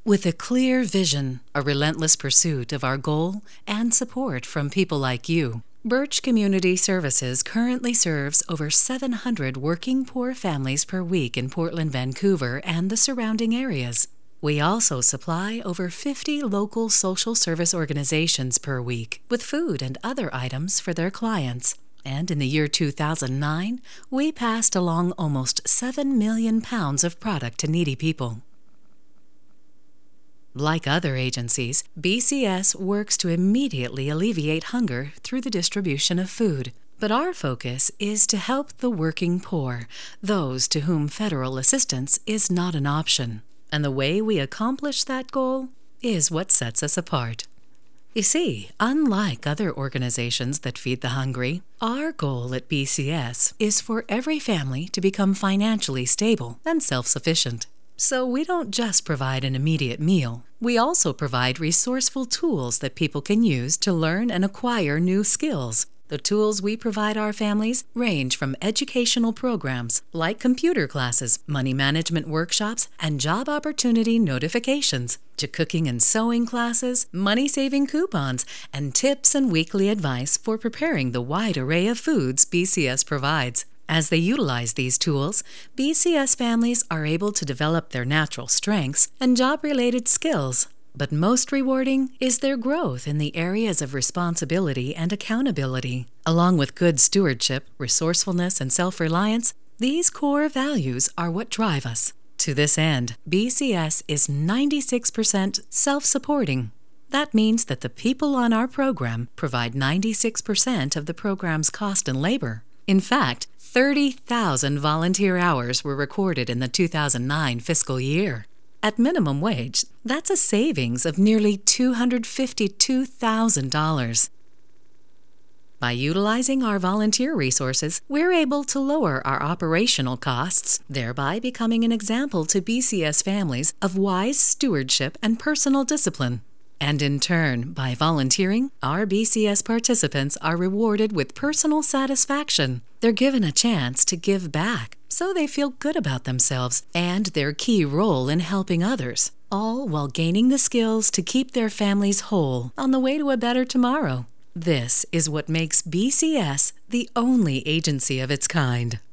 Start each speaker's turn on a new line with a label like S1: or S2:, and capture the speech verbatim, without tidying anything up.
S1: With a clear vision, a relentless pursuit of our goal, and support from people like you, Birch Community Services currently serves over seven hundred working poor families per week in Portland, Vancouver, and the surrounding areas. We also supply over fifty local social service organizations per week with food and other items for their clients. And in the year two thousand nine, we passed along almost seven million pounds of product to needy people. Like other agencies, B C S works to immediately alleviate hunger through the distribution of food. But our focus is to help the working poor, those to whom federal assistance is not an option. And the way we accomplish that goal is what sets us apart. You see, unlike other organizations that feed the hungry, our goal at B C S is for every family to become financially stable and self-sufficient. So we don't just provide an immediate meal. We also provide resourceful tools that people can use to learn and acquire new skills. The tools we provide our families range from educational programs like computer classes, money management workshops, and job opportunity notifications, to cooking and sewing classes, money-saving coupons, and tips and weekly advice for preparing the wide array of foods B C S provides. As they utilize these tools, B C S families are able to develop their natural strengths and job-related skills. But most rewarding is their growth in the areas of responsibility and accountability. Along with good stewardship, resourcefulness, and self-reliance, these core values are what drive us. To this end, B C S is ninety-six percent self-supporting. That means that the people on our program provide ninety-six percent of the program's cost and labor. In fact, thirty thousand volunteer hours were recorded in the two thousand nine fiscal year. At minimum wage, that's a savings of nearly two hundred fifty-two thousand dollars. By utilizing our volunteer resources, we're able to lower our operational costs, thereby becoming an example to B C S families of wise stewardship and personal discipline. And in turn, by volunteering, our B C S participants are rewarded with personal satisfaction. They're given a chance to give back, so they feel good about themselves and their key role in helping others, all while gaining the skills to keep their families whole on the way to a better tomorrow. This is what makes B C S the only agency of its kind.